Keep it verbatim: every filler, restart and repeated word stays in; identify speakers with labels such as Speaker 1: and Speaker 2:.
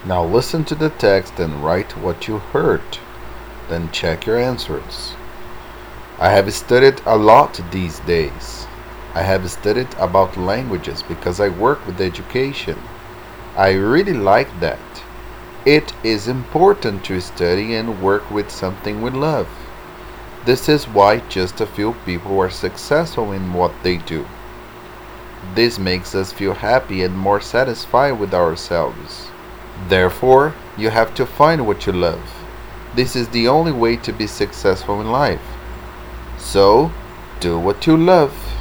Speaker 1: Now listen to the text and write what you heard. Then check your answers. I have studied a lot these days. I have studied about languages because I work with education. I really like that. It is important to study and work with something we love. This is why just a few people are successful in what they do. This makes us feel happy and more satisfied with ourselves. Therefore, you have to find what you love. This is the only way to be successful in life. So, do what you love.